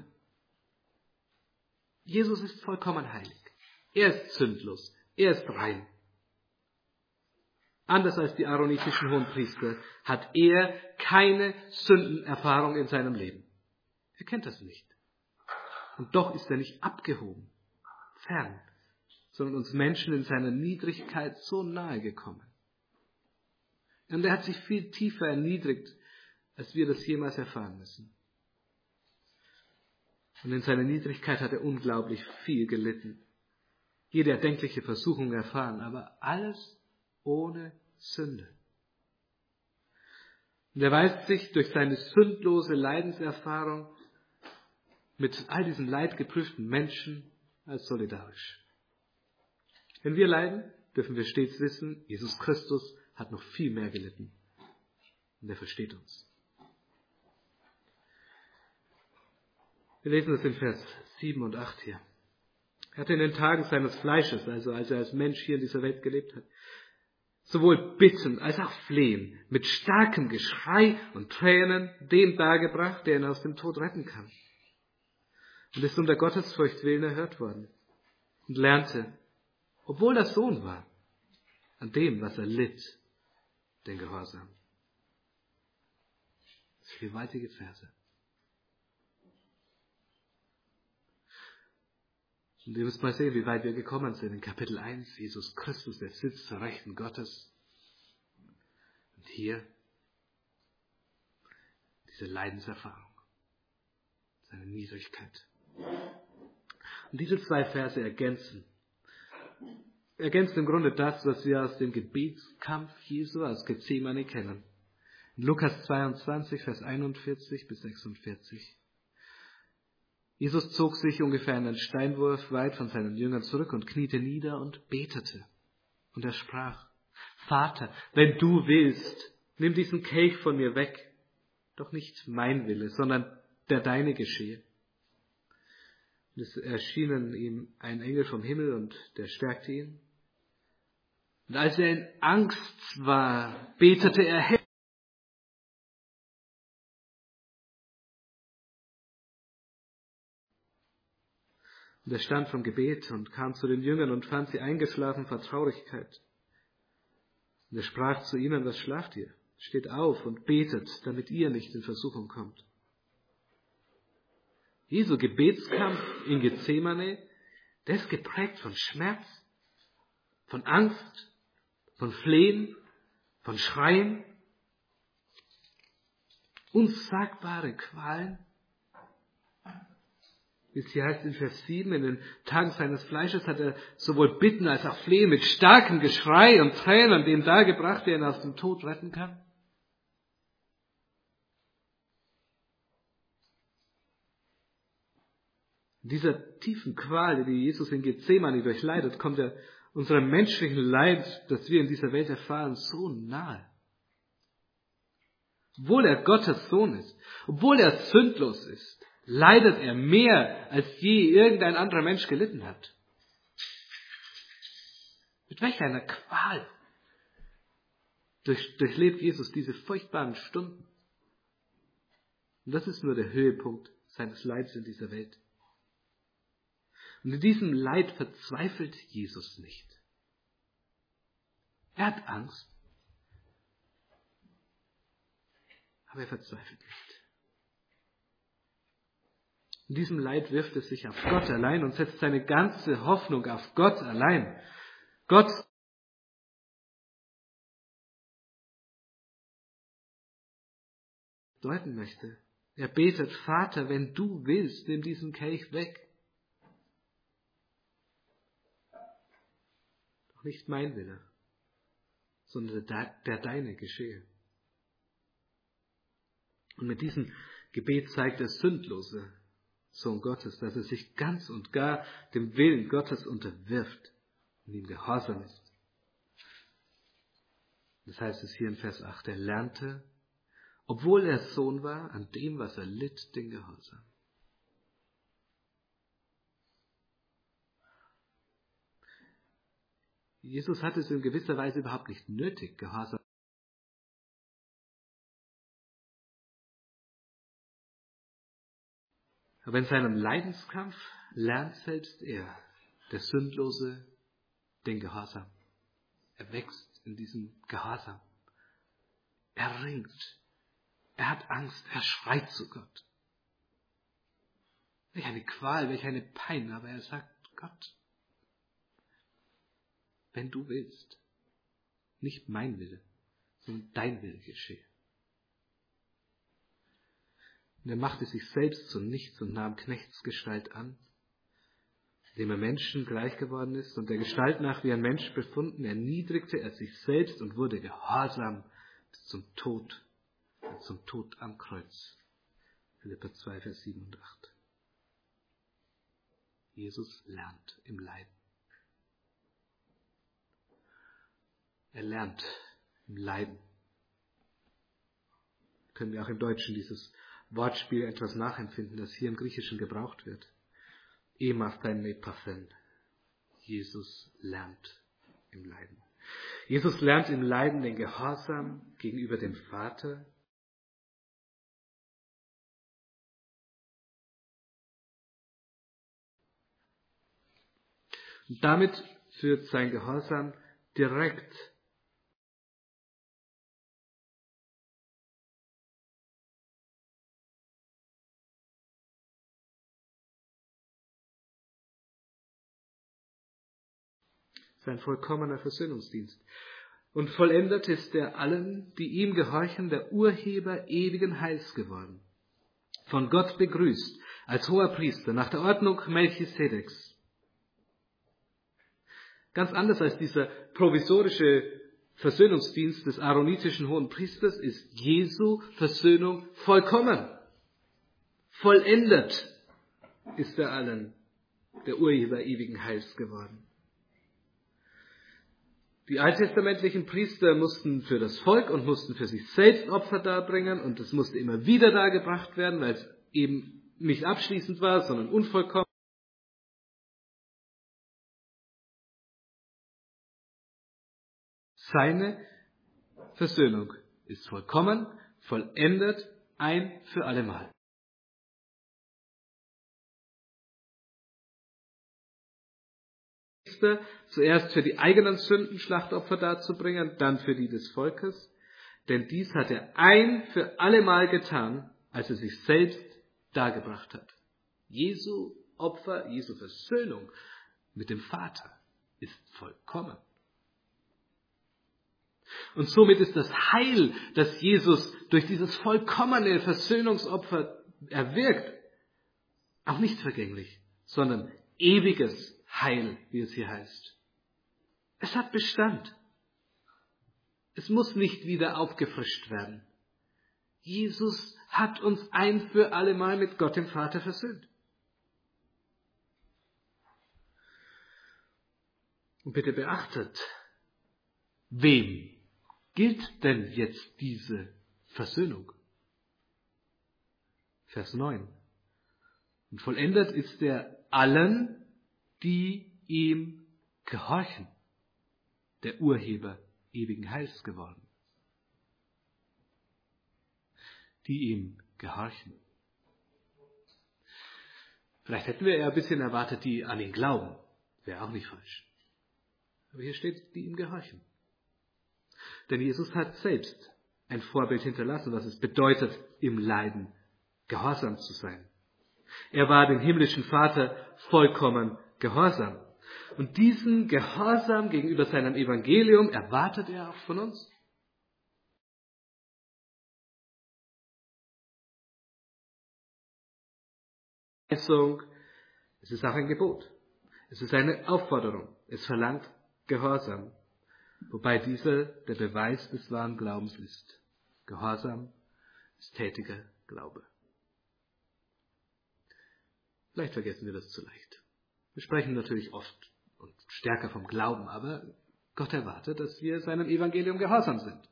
Jesus ist vollkommen heilig. Er ist sündlos. Er ist rein. Anders als die aaronitischen Hohenpriester hat er keine Sündenerfahrung in seinem Leben. Er kennt das nicht. Und doch ist er nicht abgehoben, fern, sondern uns Menschen in seiner Niedrigkeit so nahe gekommen. Und er hat sich viel tiefer erniedrigt, als wir das jemals erfahren müssen. Und in seiner Niedrigkeit hat er unglaublich viel gelitten. Jede erdenkliche Versuchung erfahren, aber alles ohne Sünde. Und er weist sich durch seine sündlose Leidenserfahrung mit all diesen leidgeprüften Menschen als solidarisch. Wenn wir leiden, dürfen wir stets wissen, Jesus Christus hat noch viel mehr gelitten. Und er versteht uns. Wir lesen das in Vers 7 und 8 hier. Er hatte in den Tagen seines Fleisches, also als er als Mensch hier in dieser Welt gelebt hat, sowohl Bitten als auch Flehen, mit starkem Geschrei und Tränen dem dargebracht, der ihn aus dem Tod retten kann. Und ist um der Gottesfurcht willen erhört worden und lernte, obwohl er Sohn war, an dem, was er litt, den Gehorsam. Das sind gewaltige Verse. Und ihr müsst mal sehen, wie weit wir gekommen sind. In Kapitel 1, Jesus Christus, der sitzt zur Rechten Gottes. Und hier diese Leidenserfahrung, seine Niedrigkeit. Und diese 2 Verse ergänzen im Grunde das, was wir aus dem Gebetskampf Jesu aus Gethsemane kennen. In Lukas 22, Vers 41 bis 46. Jesus zog sich ungefähr einen Steinwurf weit von seinen Jüngern zurück und kniete nieder und betete. Und er sprach: Vater, wenn du willst, nimm diesen Kelch von mir weg. Doch nicht mein Wille, sondern der deine geschehe. Und es erschienen ihm ein Engel vom Himmel und der stärkte ihn. Und als er in Angst war, betete er: Und er stand vom Gebet und kam zu den Jüngern und fand sie eingeschlafen vor Traurigkeit. Und er sprach zu ihnen: Was schlaft ihr? Steht auf und betet, damit ihr nicht in Versuchung kommt. Jesu Gebetskampf in Gethsemane, der ist geprägt von Schmerz, von Angst, von Flehen, von Schreien, unsagbare Qualen. Wie es hier heißt in Vers 7, in den Tagen seines Fleisches hat er sowohl Bitten als auch Flehen mit starkem Geschrei und Tränen dem dargebracht, der ihn aus dem Tod retten kann. In dieser tiefen Qual, die Jesus in Gethsemane durchleidet, kommt er unserem menschlichen Leid, das wir in dieser Welt erfahren, so nahe. Obwohl er Gottes Sohn ist, obwohl er sündlos ist, leidet er mehr, als je irgendein anderer Mensch gelitten hat. Mit welch einer Qual durchlebt Jesus diese furchtbaren Stunden. Und das ist nur der Höhepunkt seines Leids in dieser Welt. Und in diesem Leid verzweifelt Jesus nicht. Er hat Angst, aber er verzweifelt nicht. In diesem Leid wirft er sich auf Gott allein und setzt seine ganze Hoffnung auf Gott allein. Gott deuten möchte. Er betet, Vater, wenn du willst, nimm diesen Kelch weg. Doch nicht mein Wille, sondern der deine geschehe. Und mit diesem Gebet zeigt der sündlose Sohn Gottes, dass er sich ganz und gar dem Willen Gottes unterwirft und ihm gehorsam ist. Das heißt es hier in Vers 8, er lernte, obwohl er Sohn war, an dem, was er litt, den Gehorsam. Jesus hat es in gewisser Weise überhaupt nicht nötig, Gehorsam. Aber in seinem Leidenskampf lernt selbst er, der Sündlose, den Gehorsam. Er wächst in diesem Gehorsam. Er ringt. Er hat Angst. Er schreit zu Gott. Welch eine Qual, welch eine Pein. Aber er sagt, Gott, wenn du willst, nicht mein Wille, sondern dein Wille geschehe. Und er machte sich selbst zu nichts und nahm Knechtsgestalt an, indem er Menschen gleich geworden ist und der Gestalt nach wie ein Mensch befunden, erniedrigte er sich selbst und wurde gehorsam bis zum Tod am Kreuz. Philipper 2, Vers 7 und 8. Jesus lernt im Leiden. Er lernt im Leiden. Können wir auch im Deutschen dieses Wortspiel etwas nachempfinden, das hier im Griechischen gebraucht wird. Emaphen nepaphen. Jesus lernt im Leiden. Jesus lernt im Leiden den Gehorsam gegenüber dem Vater. Und damit führt sein Gehorsam direkt sein vollkommener Versöhnungsdienst. Und vollendet ist er allen, die ihm gehorchen, der Urheber ewigen Heils geworden. Von Gott begrüßt, als hoher Priester, nach der Ordnung Melchisedeks. Ganz anders als dieser provisorische Versöhnungsdienst des aaronitischen hohen Priesters ist Jesu Versöhnung vollkommen. Vollendet ist er allen, der Urheber ewigen Heils geworden. Die alttestamentlichen Priester mussten für das Volk und mussten für sich selbst Opfer darbringen und es musste immer wieder dargebracht werden, weil es eben nicht abschließend war, sondern unvollkommen. Seine Versöhnung ist vollkommen, vollendet, ein für allemal. Zuerst für die eigenen Sünden Schlachtopfer darzubringen, dann für die des Volkes. Denn dies hat er ein für allemal getan, als er sich selbst dargebracht hat. Jesu Opfer, Jesu Versöhnung mit dem Vater ist vollkommen. Und somit ist das Heil, das Jesus durch dieses vollkommene Versöhnungsopfer erwirkt, auch nicht vergänglich, sondern ewiges Heil, wie es hier heißt. Es hat Bestand. Es muss nicht wieder aufgefrischt werden. Jesus hat uns ein für alle Mal mit Gott dem Vater versöhnt. Und bitte beachtet, wem gilt denn jetzt diese Versöhnung? Vers 9. Und vollendet ist er allen, die ihm gehorchen, der Urheber ewigen Heils geworden. Die ihm gehorchen. Vielleicht hätten wir eher ein bisschen erwartet, die an ihn glauben. Wäre auch nicht falsch. Aber hier steht, die ihm gehorchen. Denn Jesus hat selbst ein Vorbild hinterlassen, was es bedeutet, im Leiden gehorsam zu sein. Er war dem himmlischen Vater vollkommen gehorsam. Und diesen Gehorsam gegenüber seinem Evangelium erwartet er auch von uns. Es ist auch ein Gebot. Es ist eine Aufforderung. Es verlangt Gehorsam. Wobei dieser der Beweis des wahren Glaubens ist. Gehorsam ist tätiger Glaube. Vielleicht vergessen wir das zu leicht. Wir sprechen natürlich oft und stärker vom Glauben, aber Gott erwartet, dass wir seinem Evangelium gehorsam sind.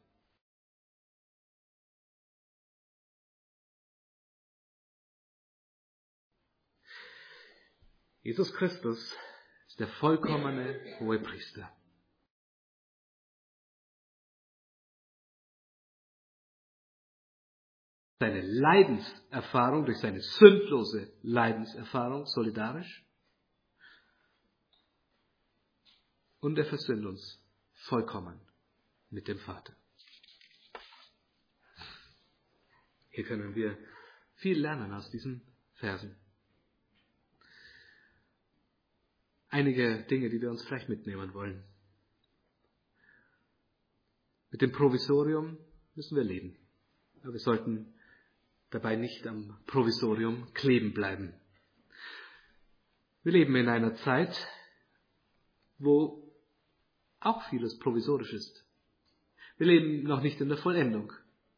Jesus Christus ist der vollkommene Hohepriester. Seine Leidenserfahrung, durch seine sündlose Leidenserfahrung solidarisch. Und er versöhnt uns vollkommen mit dem Vater. Hier können wir viel lernen aus diesen Versen. Einige Dinge, die wir uns vielleicht mitnehmen wollen. Mit dem Provisorium müssen wir leben. Aber wir sollten dabei nicht am Provisorium kleben bleiben. Wir leben in einer Zeit, wo auch vieles provisorisch ist. Wir leben noch nicht in der Vollendung.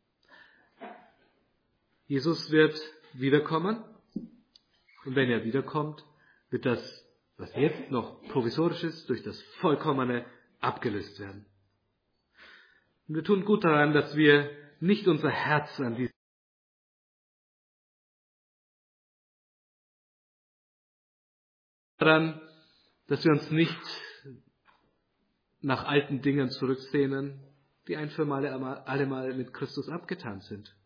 Jesus wird wiederkommen und wenn er wiederkommt, wird das, was jetzt noch provisorisch ist, durch das Vollkommene abgelöst werden. Und wir tun gut daran, dass wir nicht unser Herz an die daran, dass wir uns nicht nach alten Dingen zurücksehnen, die ein für alle Mal mit Christus abgetan sind.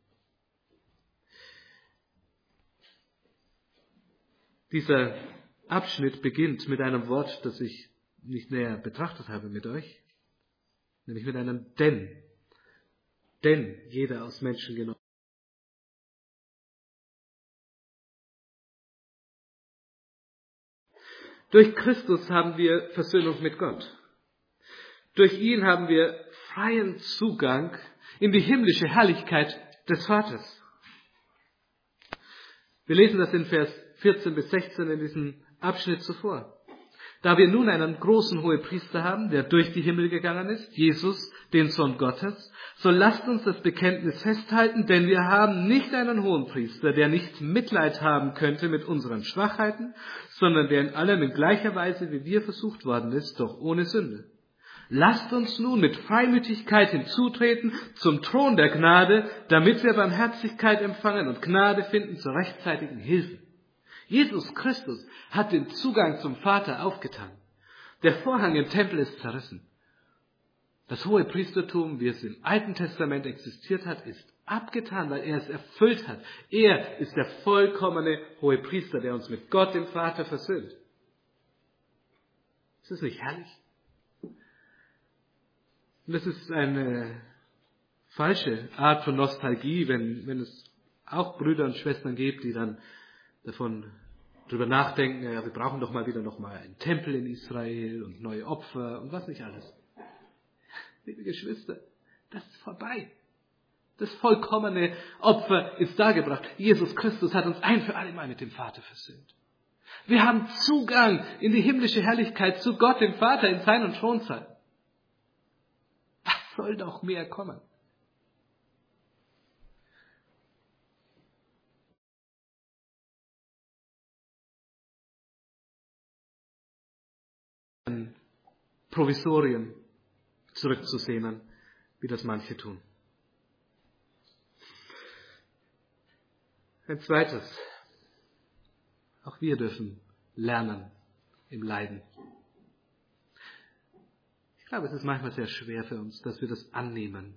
Dieser Abschnitt beginnt mit einem Wort, das ich nicht näher betrachtet habe mit euch, nämlich mit einem Denn. Denn jeder aus Menschen genommen. Durch Christus haben wir Versöhnung mit Gott. Durch ihn haben wir freien Zugang in die himmlische Herrlichkeit des Vaters. Wir lesen das in Vers 14 bis 16 in diesem Abschnitt zuvor. Da wir nun einen großen Hohepriester haben, der durch die Himmel gegangen ist, Jesus, den Sohn Gottes, so lasst uns das Bekenntnis festhalten, denn wir haben nicht einen Hohenpriester, der nicht Mitleid haben könnte mit unseren Schwachheiten, sondern der in allem in gleicher Weise wie wir versucht worden ist, doch ohne Sünde. Lasst uns nun mit Freimütigkeit hinzutreten zum Thron der Gnade, damit wir Barmherzigkeit empfangen und Gnade finden zur rechtzeitigen Hilfe. Jesus Christus hat den Zugang zum Vater aufgetan. Der Vorhang im Tempel ist zerrissen. Das Hohepriestertum, wie es im Alten Testament existiert hat, ist abgetan, weil er es erfüllt hat. Er ist der vollkommene Hohepriester, der uns mit Gott, dem Vater, versöhnt. Ist das nicht herrlich? Und das ist eine falsche Art von Nostalgie, wenn es auch Brüder und Schwestern gibt, die dann darüber nachdenken, ja, wir brauchen doch mal wieder einen Tempel in Israel und neue Opfer und was nicht alles. Liebe Geschwister, das ist vorbei. Das vollkommene Opfer ist dargebracht. Jesus Christus hat uns ein für alle Mal mit dem Vater versöhnt. Wir haben Zugang in die himmlische Herrlichkeit zu Gott, dem Vater, in seinen Thronsaal. Was soll noch mehr kommen? Provisorien zurückzusehnen, wie das manche tun. Ein zweites. Auch wir dürfen lernen im Leiden. Ich glaube, es ist manchmal sehr schwer für uns, dass wir das annehmen.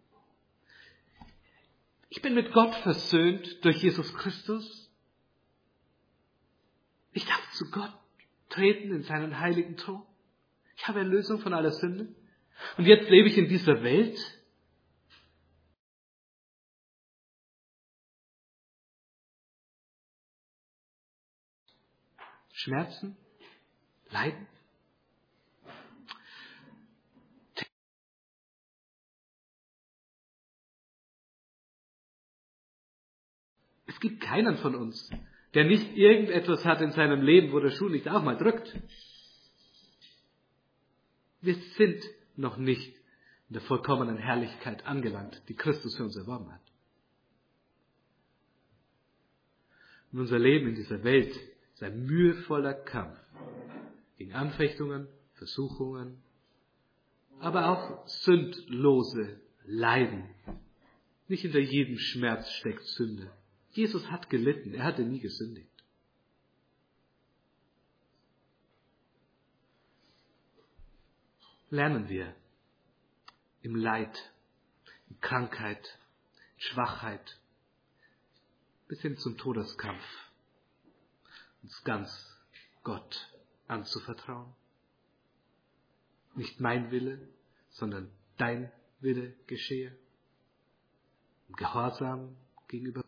Ich bin mit Gott versöhnt durch Jesus Christus. Ich darf zu Gott treten in seinen heiligen Thron. Ich habe Erlösung von aller Sünde. Und jetzt lebe ich in dieser Welt. Schmerzen, Leiden. Es gibt keinen von uns, der nicht irgendetwas hat in seinem Leben, wo der Schuh nicht auch mal drückt. Wir sind noch nicht in der vollkommenen Herrlichkeit angelangt, die Christus für uns erworben hat. Und unser Leben in dieser Welt ist ein mühevoller Kampf gegen Anfechtungen, Versuchungen, aber auch sündlose Leiden. Nicht hinter jedem Schmerz steckt Sünde. Jesus hat gelitten, er hatte nie gesündigt. Lernen wir im Leid, in Krankheit, in Schwachheit, bis hin zum Todeskampf, uns ganz Gott anzuvertrauen. Nicht mein Wille, sondern dein Wille geschehe. Im Gehorsam gegenüber.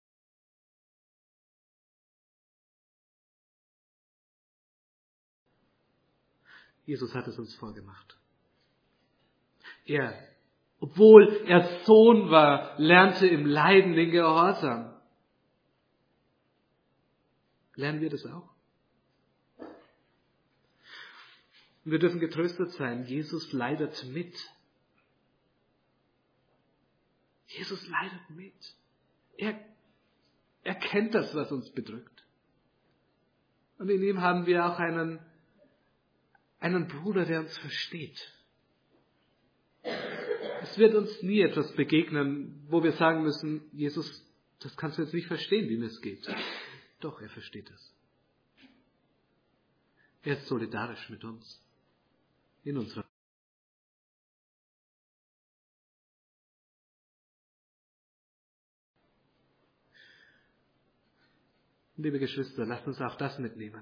Jesus hat es uns vorgemacht. Er, obwohl er Sohn war, lernte im Leiden den Gehorsam. Lernen wir das auch? Und wir dürfen getröstet sein, Jesus leidet mit. Jesus leidet mit. Er kennt das, was uns bedrückt. Und in ihm haben wir auch einen Bruder, der uns versteht. Es wird uns nie etwas begegnen, wo wir sagen müssen, Jesus, das kannst du jetzt nicht verstehen, wie mir es geht. Doch, er versteht es. Er ist solidarisch mit uns. In unserer Liebe Geschwister, lasst uns auch das mitnehmen.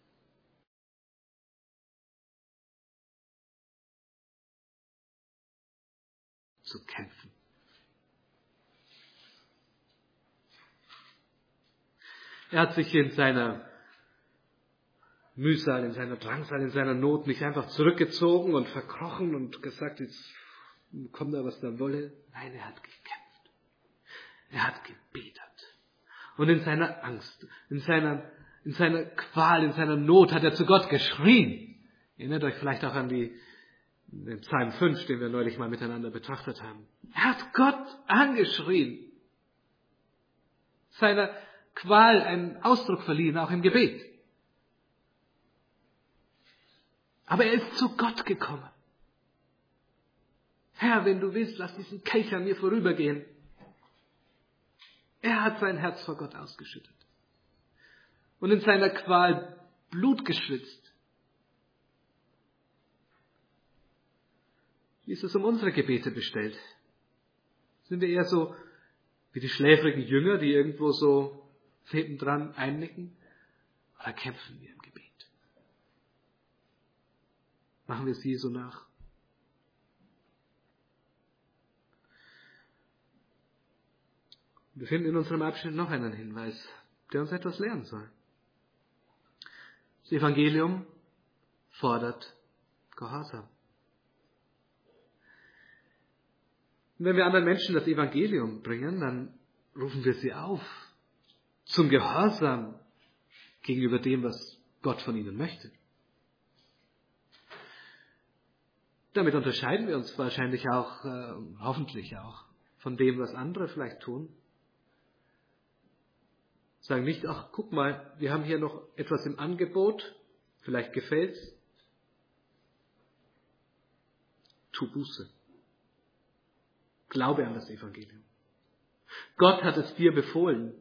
Zu kämpfen. Er hat sich in seiner Mühsal, in seiner Drangsal, in seiner Not nicht einfach zurückgezogen und verkrochen und gesagt, jetzt kommt da, was da wolle. Nein, er hat gekämpft. Er hat gebetet. Und in seiner Angst, in seiner Qual, in seiner Not hat er zu Gott geschrien. Ihr erinnert euch vielleicht auch an den Psalm 5, den wir neulich mal miteinander betrachtet haben. Er hat Gott angeschrien. Seiner Qual einen Ausdruck verliehen, auch im Gebet. Aber er ist zu Gott gekommen. Herr, wenn du willst, lass diesen Kelch an mir vorübergehen. Er hat sein Herz vor Gott ausgeschüttet. Und in seiner Qual Blut geschwitzt. Wie ist es um unsere Gebete bestellt? Sind wir eher so wie die schläfrigen Jünger, die irgendwo so hinten dran einnicken? Oder kämpfen wir im Gebet? Machen wir es Jesu nach? Wir finden in unserem Abschnitt noch einen Hinweis, der uns etwas lernen soll. Das Evangelium fordert Gehorsam. Und wenn wir anderen Menschen das Evangelium bringen, dann rufen wir sie auf zum Gehorsam gegenüber dem, was Gott von ihnen möchte. Damit unterscheiden wir uns wahrscheinlich auch, hoffentlich auch, von dem, was andere vielleicht tun. Sagen nicht, ach, guck mal, wir haben hier noch etwas im Angebot, vielleicht gefällt's. Tu Buße. Glaube an das Evangelium. Gott hat es dir befohlen.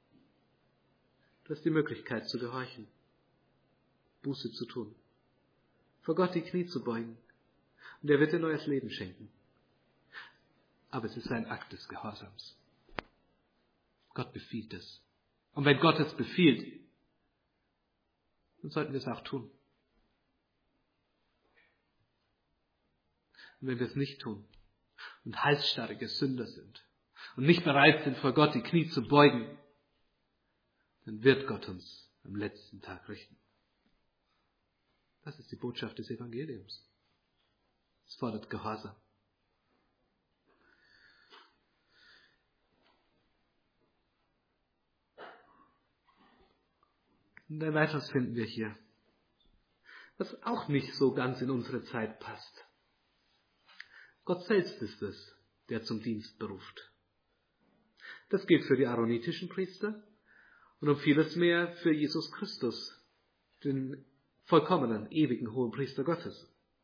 Du hast die Möglichkeit zu gehorchen, Buße zu tun, vor Gott die Knie zu beugen. Und er wird dir neues Leben schenken. Aber es ist ein Akt des Gehorsams. Gott befiehlt es. Und wenn Gott es befiehlt, dann sollten wir es auch tun. Und wenn wir es nicht tun und halsstarrige Sünder sind und nicht bereit sind, vor Gott die Knie zu beugen, dann wird Gott uns am letzten Tag richten. Das ist die Botschaft des Evangeliums. Es fordert Gehorsam. Und ein weiteres finden wir hier, was auch nicht so ganz in unsere Zeit passt. Gott selbst ist es, der zum Dienst beruft. Das gilt für die aaronitischen Priester und um vieles mehr für Jesus Christus, den vollkommenen, ewigen Hohenpriester Gottes.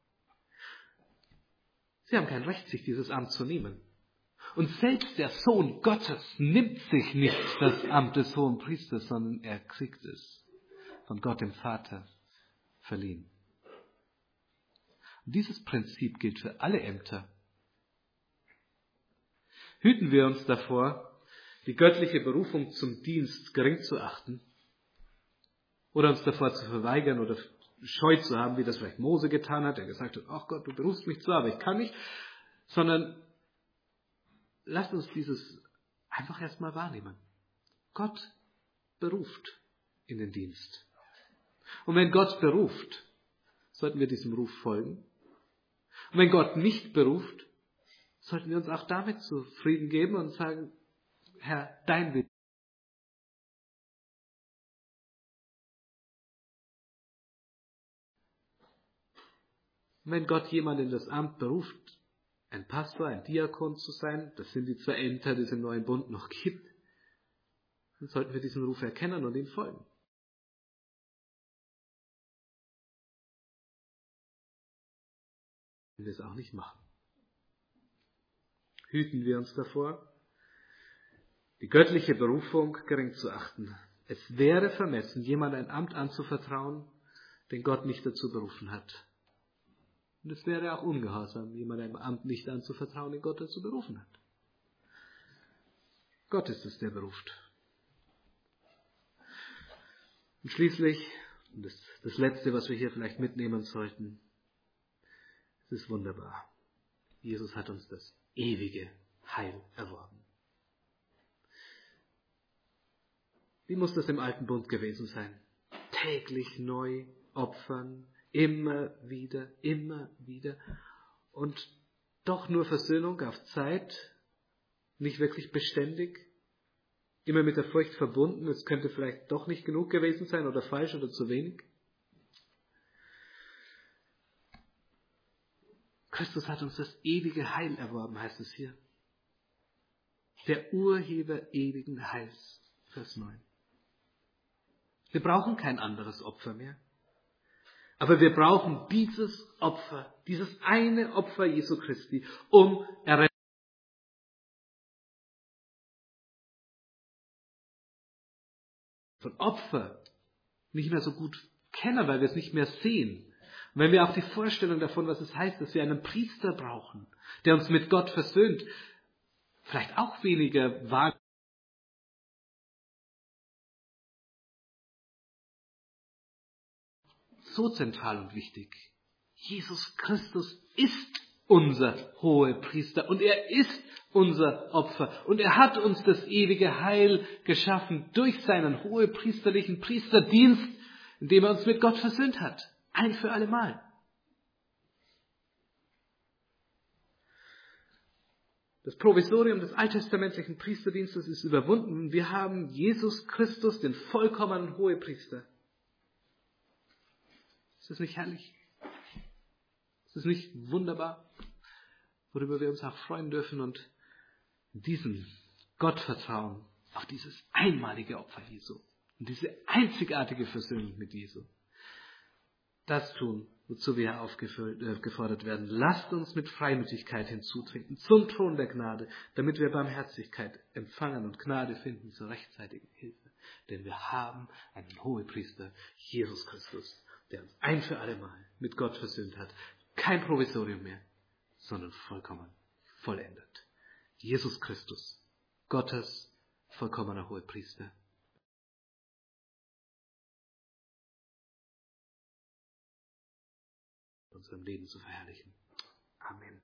Sie haben kein Recht, sich dieses Amt zu nehmen. Und selbst der Sohn Gottes nimmt sich nicht das Amt des Hohenpriesters, sondern er kriegt es von Gott dem Vater verliehen. Und dieses Prinzip gilt für alle Ämter. Hüten wir uns davor, die göttliche Berufung zum Dienst gering zu achten oder uns davor zu verweigern oder scheu zu haben, wie das vielleicht Mose getan hat, der gesagt hat, ach Gott, du berufst mich zwar, aber ich kann nicht, sondern lasst uns dieses einfach erstmal wahrnehmen. Gott beruft in den Dienst. Und wenn Gott beruft, sollten wir diesem Ruf folgen. Und wenn Gott nicht beruft, sollten wir uns auch damit zufrieden geben und sagen, Herr, dein Wille. Und wenn Gott jemanden in das Amt beruft, ein Pastor, ein Diakon zu sein, das sind die 2 Ämter, die es im Neuen Bund noch gibt, dann sollten wir diesen Ruf erkennen und ihm folgen. Wenn wir es auch nicht machen. Hüten wir uns davor, die göttliche Berufung gering zu achten. Es wäre vermessen, jemand ein Amt anzuvertrauen, den Gott nicht dazu berufen hat. Und es wäre auch ungehorsam, jemand ein Amt nicht anzuvertrauen, den Gott dazu berufen hat. Gott ist es, der beruft. Und schließlich, das Letzte, was wir hier vielleicht mitnehmen sollten, es ist wunderbar. Jesus hat uns das ewige Heil erworben. Wie muss das im alten Bund gewesen sein? Täglich neu opfern, immer wieder und doch nur Versöhnung auf Zeit, nicht wirklich beständig, immer mit der Furcht verbunden, es könnte vielleicht doch nicht genug gewesen sein oder falsch oder zu wenig. Christus hat uns das ewige Heil erworben, heißt es hier. Der Urheber ewigen Heils, Vers 9. Wir brauchen kein anderes Opfer mehr. Aber wir brauchen dieses Opfer, dieses eine Opfer Jesu Christi, um Errettung von Opfer nicht mehr so gut kennen, weil wir es nicht mehr sehen. Und wenn wir auch die Vorstellung davon, was es heißt, dass wir einen Priester brauchen, der uns mit Gott versöhnt, vielleicht auch weniger wahr. So zentral und wichtig. Jesus Christus ist unser Hohepriester und er ist unser Opfer. Und er hat uns das ewige Heil geschaffen durch seinen hohepriesterlichen Priesterdienst, indem er uns mit Gott versöhnt hat. Ein für alle Mal. Das Provisorium des alttestamentlichen Priesterdienstes ist überwunden. Wir haben Jesus Christus, den vollkommenen Hohepriester. Ist das nicht herrlich? Ist das nicht wunderbar, worüber wir uns auch freuen dürfen und diesem Gott vertrauen, auf dieses einmalige Opfer Jesu und diese einzigartige Versöhnung mit Jesu. Das tun, wozu wir aufgefordert werden. Lasst uns mit Freimütigkeit hinzutreten zum Thron der Gnade, damit wir Barmherzigkeit empfangen und Gnade finden zur rechtzeitigen Hilfe. Denn wir haben einen Hohepriester, Jesus Christus, der uns ein für alle Mal mit Gott versöhnt hat. Kein Provisorium mehr, sondern vollkommen, vollendet. Jesus Christus, Gottes vollkommener Hohepriester. Unserem Leben zu verherrlichen. Amen.